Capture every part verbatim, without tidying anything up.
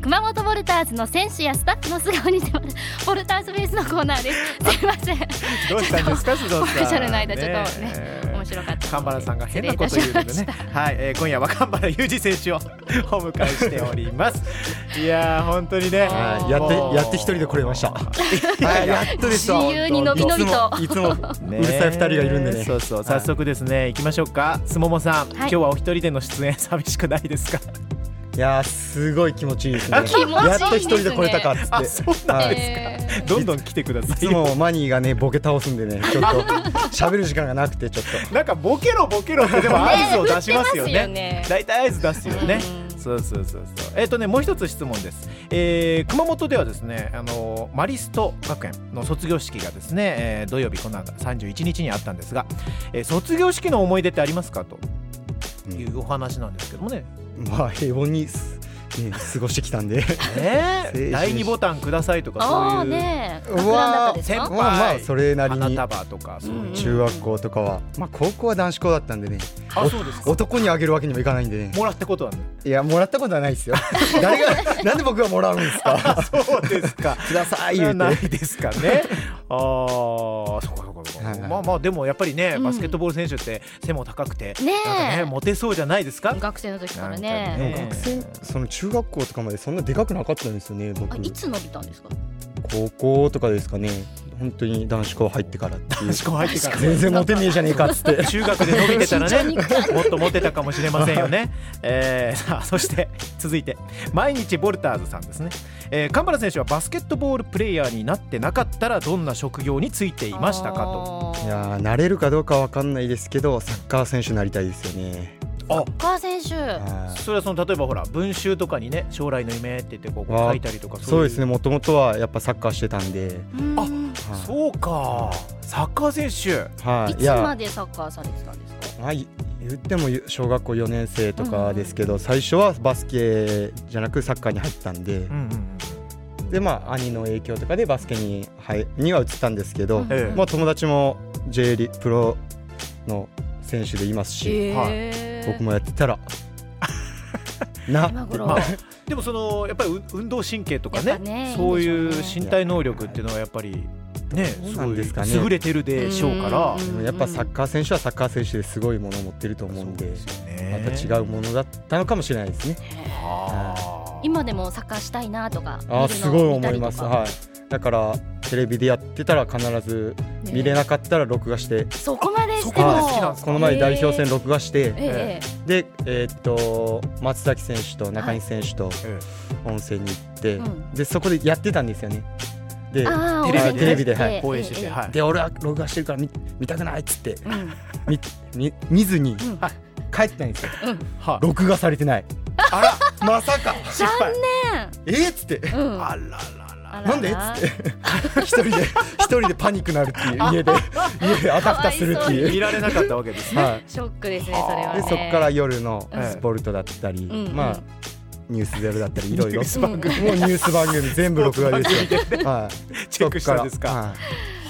熊本ボルターズの選手やスタッフの素顔に迫るボルターズベースのコーナーです。すいません。 どうしたんですか須藤さん。 オフィシャルの間ちょっとね面白かった。 神原さんが変なこと言うのでね、はい、えー、今夜は神原雄二選手をお迎えしております。いやー本当にね、 はい、やってやって一人で来れました。はい、やっとですわ。 自由にのびのびといつもいつもうるさい二人がいるんでね。 そうそう、早速ですね、行きましょうか。すももさん、今日はお一人での出演寂しくないですか？ いやーすごい気持ちいいですね。 気持ちいいですね。 やっと一人で来れたかっつって。 あ、そうなんですか、 えー、 どんどん来てください。 いつもマニーがねボケ倒すんでね、ちょっと喋る時間がなくてちょっとなんかボケろボケろってでも合図を出しますよね。 ね、 だいたい合図出すよね。そうそうそうそう。えっとねもう一つ質問です。えー、熊本ではですね、あのマリスト学園の卒業式がですね、えー、土曜日この後さんじゅういちにちにあったんですが、えー、卒業式の思い出ってありますかというお話なんですけどもね。 まあ平凡にね、過ごしてきたんでえー、だいにボタンくださいとかそういうね、 うわ先輩、 まあまあそれなりに花束とかそういう、うん、 中学校とかは、まあ、高校は男子校だったんでね。 あ、そうですか。 男にあげるわけにもいかないんでね。 もらったことはね。 いやもらったことはないですよ。誰がなんで僕がもらうんですか。 そうですか。 ください言うてないですかね。ああ、そうかそうかそうか、はいはい、まあまあでもやっぱりね、バスケットボール選手って背も高くて、 うん、ねなんかねモテそうじゃないですか。 学生の時から ね, ね学生その中学校とかまでそんなでかくなかったんですよね僕。 いつ伸びたんですか。 高校とかですかね。本当に男子校入ってからっていう。 男子校入ってから全然モテねえじゃねえかっつって中学で伸びてたらねもっとモテたかもしれませんよね。えー、さあそして続いて毎日ボルターズさんですね。えー、神原選手はバスケットボールプレイヤーになってなかったらどんな職業についていましたかと。 いやなれるかどうかわかんないですけどサッカー選手になりたいですよね。 サッカー選手。 それはその例えばほら文集とかにね将来の夢って言ってこう書いたりとか。そういうそうですね、もともとはやっぱサッカーしてたんで。 あ、はい、そうか、サッカー選手、 はい、 いつまでサッカーされてたんですか。 はい、言っても小学校よねん生とかですけど、うん、最初はバスケじゃなくサッカーに入ったんで、うんうん、でまあ兄の影響とかでバスケに、はい、には移ったんですけど、うんうん、まあ、友達も J リプロの選手でいますし、えーはい、僕もやってたらなって、まあ、 でもそのやっぱり運動神経とか ね, ねそういう身体能力っていうのはやっぱりね、そうですかね、優れてるでしょうから。 でもやっぱサッカー選手はサッカー選手ですごいものを持ってると思うんで、ね、また違うものだったのかもしれないですね。 は今でもサッカーしたいなとか見るのあすごい思います、はい、だからテレビでやってたら必ず見れなかったら録画して、ね、 そこまでしても、 はい、この前代表戦録画して、えー、で、えー、っと松崎選手と中西選手と温泉に行って、はい、でそこでやってたんですよね。でテレビで、テレビで、はい、 放映してて、はい、 で俺は録画してるから 見, 見たくないっつって、うん、見, 見, 見ずに、うん、帰ってないんですよ、うんはあ、録画されてない。あらまさか残念えー、っつって、うん、あらららなんでっつって一人で一人でパニックなるっていう家で家であたふたするっていう見られなかったわけですね、はい、 ショックですねそれはね。 でそこから夜のスポルトだったり、うん、まあニュースゼロだったりいろいろもうニュース番組全部録画ですよ、はい、 チェックしたんですか。はい、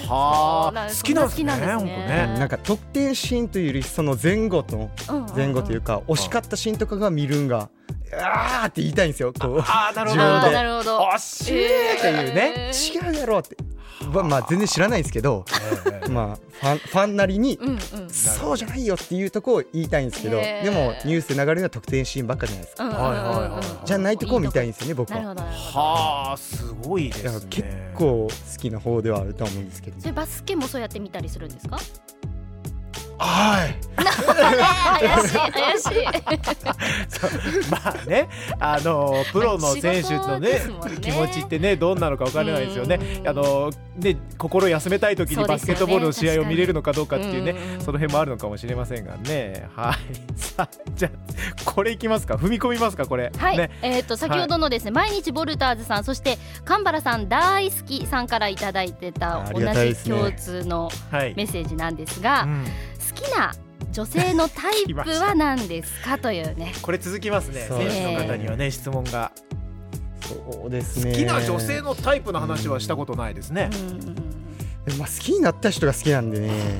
はあ、好きなんですね。本当ね。 なんか得点シーンというよりその前後と前後というか惜しかったシーンとかが見るんがあーって言いたいんですよ。こうああなるほどなるほど。惜しいっていうね。 違うやろって。まあ全然知らないんですけど、まあファンファンなりにそうじゃないよっていうとこを言いたいんですけど、でもニュースで流れるのは得点シーンばっかじゃないですか。じゃないとこを見たいんですよね僕は。 はあすごいですね。 結構好きな方ではあると思うんですけど。 それバスケもそうやって見たりするんですか。 はい怪しい怪しいまあねあのプロの選手の、ねね、気持ちってねどんなのか分からないですよね。あのね心休めたい時にバスケットボールの試合を見れるのかどうかっていうねその辺もあるのかもしれませんがね。はいさあじゃあこれいきますか。踏み込みますかこれ。 はい、 ねえー、と先ほどのですね、はい、毎日ボルターズさんそして神原さん大好きさんからいただいてた同じ共通のメッセージなんですが、はいうん、好きな女性のタイプは何ですかというねこれ続きますね。選手の方にはね質問が。 そうですね。 好きな女性のタイプの話はしたことないですね。 うん、まあ、好きになった人が好きなんでね。あ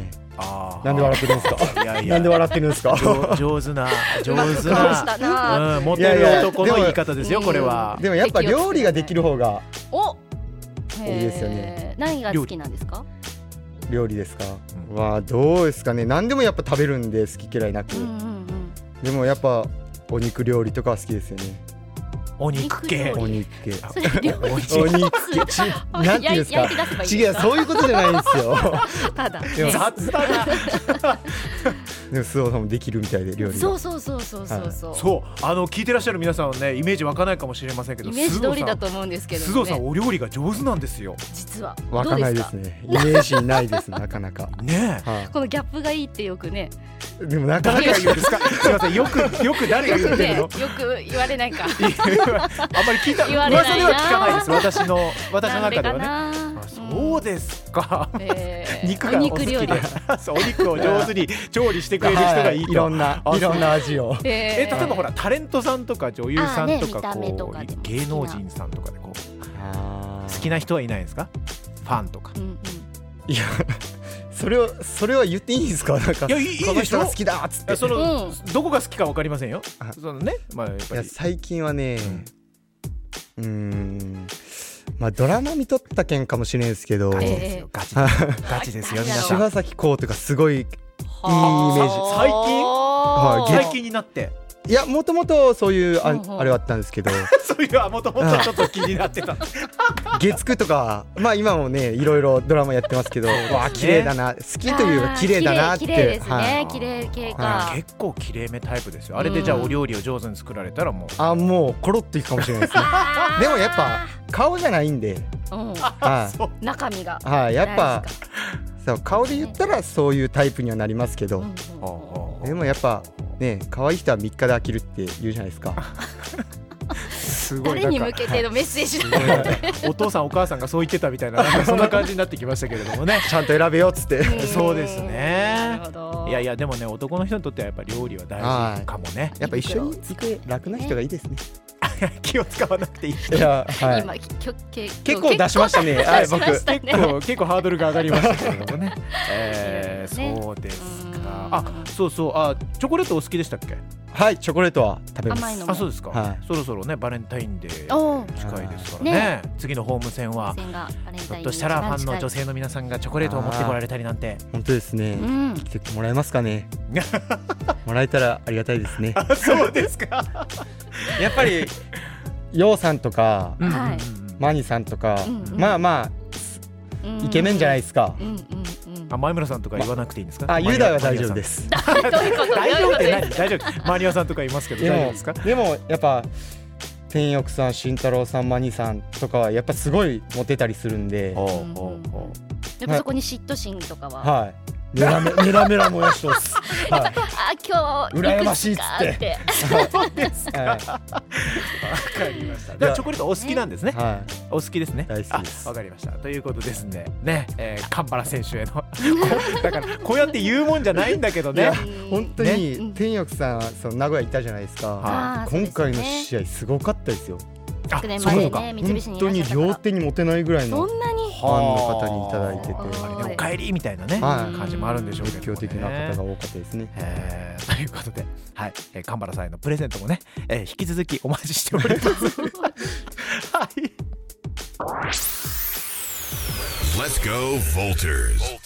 なんで笑ってるんですか。いやいやなんで笑ってるんですか。 上手な上手な、うん、モテる男の言い方ですよこれは。 でもやっぱ料理ができる方がいいですよね。何が好きなんですか。 料理ですか、うん、はどうですかね。何でもやっぱ食べるんで好き嫌いなく、うんうんうん、でもやっぱお肉料理とかは好きですよね。 お肉系お肉系お肉系なんていうんですか。違うそういうことじゃないんですよ。 ただでも雑だな。 でも須藤さんもできるみたいで料理が。 そうそうそうそうそうそう、 はい、そうあの聞いてらっしゃる皆さんはねイメージ湧かないかもしれませんけど、 イメージ通りだと思うんですけど、ね、 須藤さんお料理が上手なんですよ。 実は湧かないですね。イメージないですなかなかねえ、 はい、 このギャップがいいってよくね。 でもなかなか誰が言うんですか。すみませんよくよく誰が言ってるの。 よく言われないか。 あんまり聞いた噂では聞かないです。私の私の中ではね。あそうですか。 えー、 肉がお好きで、お肉を上手に調理してくれる人がいいと、 はい、いろんないろんな味を。 えー、え例えばほらタレントさんとか女優さんとかこう、ね、芸能人さんとかでこう好きな人はいないんですか。ファンとか。うんうん、 いや。それをそれは言っていいんですか。なんかいやいいでしょ。 この人が好きだっつって。 その、うん、どこが好きか分かりませんよ。そのね、まあやっぱり。いや最近はね、うーん、まあドラマ見とった件かもしれないですけど。 ガチですよ。ガチガチですよ。皆さん。 柴咲コウとかすごいいいイメージ。 最近？はい。最近になって。 いやもともとそういう あ, あれはあったんですけどそういうもともとちょっと気になってた月9とかまあ今もねいろいろドラマやってますけど、わあ綺麗だな、好きというか綺麗だなって。 綺麗ですね、綺麗系か。 結構綺麗めタイプですよ。あれでじゃあお料理を上手に作られたらもうあもうコロッといくかもしれないですね。でもやっぱ顔じゃないんで、 うん、はい、中身がはいやっぱそう顔で言ったらそういうタイプにはなりますけど、うんうん、でもやっぱね可愛い人はみっかで飽きるって言うじゃないですか。 すごい誰に向けてのメッセージなんでお父さんお母さんがそう言ってたみたい な, なんかそんな感じになってきましたけれどもね。 ちゃんと選べよっつってそうですね。いやいやでもね男の人にとってはやっぱり料理は大事かもね。 やっぱ一緒に行く楽な人がいいですね。 気を使わなくていい。 いや、はい、 今結構出しましたね。はい、僕結構結構ハードルが上がりましたけれどもね。えー、そうですか。あ、そうそう。あ、チョコレートお好きでしたっけ？ はい、チョコレートは食べます。 甘いのも。 あ、そうですか。はい、そろそろねバレンタインデー近いですからね。ね次のホーム戦はひょっとしたらファンの女性の皆さんがチョコレートを持ってこられたりなんて。 本当ですね。うん、来てもらえますかね。もらえたらありがたいですね。 あ、そうですか。 やっぱりヨウさんとか、うん、マニさんとか、うんうん、まあまあ、うん、イケメンじゃないですか。うんうんうん、 あ、前村さんとか言わなくていいんですか？ あ、雄大は大丈夫です。 どういうこと？ 大丈夫って何？大丈夫。マニアさんとかいますけど大丈夫ですか？ でもやっぱ天翼さん、慎太郎さん、マニさんとかはやっぱすごいモテたりするんで、 うんうんうん、やっぱそこに嫉妬心とかは、 はい。メラメメラメラ燃やしてます。 はい、あ、今日羨ましいっつって。 そうですか。わかりました。じゃあチョコレートお好きなんですね。はい、お好きですね。 大好きです。 わかりました。ということですね。ね、えー、神原選手へのだからこうやって言うもんじゃないんだけどね。 本当に、ね、天翼さんはその名古屋行ったじゃないですか。は今回の試合すごかったですよ。 昨年までね、三菱にいらっしゃったから。 本当に両手に持てないぐらいの。 そんなにファンの方にいただいてて、 あれお帰りみたいなね、はい、感じもあるんでしょうけど、ね、 熱狂的な方が多かったですね。 えー、ということで、はい、えー、神原さんへのプレゼントもね、えー、引き続きお待ちしております。はい。Let's go Volters.